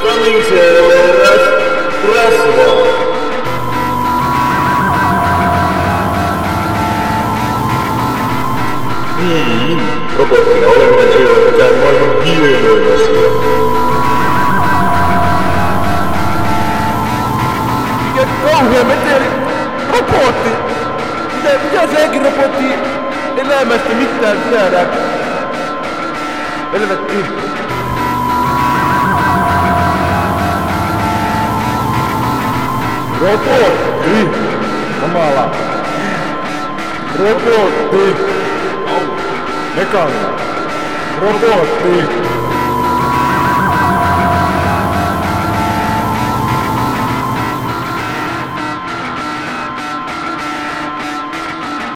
Kamiseeras rasvaa. Robottina oleminen ei ole mitään maailman hienoin asia. Mikä kauhea meteli! Robotti! Mitä sekin robotti elämästä mitään tiedä? Helvetti! Robotti! Kamala! Robotti! Mekana! Robotti!